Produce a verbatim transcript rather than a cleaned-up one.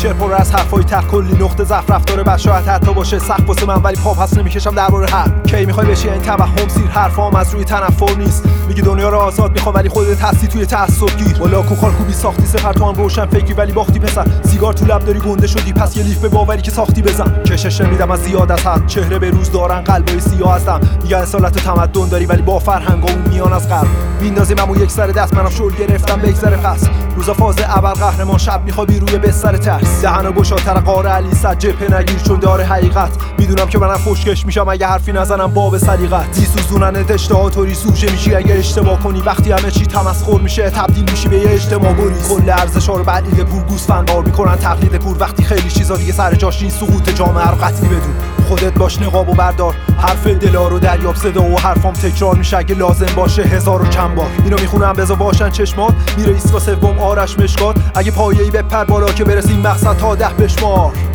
شعر پر از حرفای تق، کلی نقطه ضعف رفتار بشاعت حتی باشه سخت واسه من، ولی پا پس نمیکشم درباره حرف. کی میخوای بشی این توهم سیر؟ حرفام از روی تنفر نیست. میگی دنیا رو آزاد میخوام ولی خودت هستی توی تعصب گیر. والا کوخال خوبی ساختی سپر تو هم روشن فکری ولی باختی پسر. سیگار تو لب داری گنده شدی پس یه لیف به باوری که ساختی بزن. کشش نمیدم از زیاد از حد، چهره به روز دارن قلبای سیاه هستم. میگن اصالت و تمدن داری ولی با فرهنگ و اون میان از قلب میندازیم امو یک سر دست. منم شل گرفتم بگذره پس روزا فاز ابر قهرمان، شب میخوابی روی بستر ترس. دهنو گشادتر قاره علی صد جبهه نگیر چون داره حقیقت. میدونم که منم فشکش میشم اگه حرفی نزنم باب سلیقت. میسوزونن اشتهاتوری سوژه میشی اگه اشتباه کنی. وقتی همه چی تمسخر میشه تبدیل میشی به یه اجتماع گریز. کل ارزشا رو بعدیه پور گوسفندار میکنن تقلید کور. وقتی خیلی چیزا دیگه سر جاش نیست سقوط جامعه رو قطعی بدون. خودت باش نقابو بردار، حرف دلا رو دریاب صدا و حرفام تکرار میشه اگه لازم باشه هزار و چند بار. اینو میخونم بذار باشن چشمات، میره ایستگاه سوم آرش مشکات. اگه پایه‌ای بپر بالا که برسیم مقصد تا ده بشمار.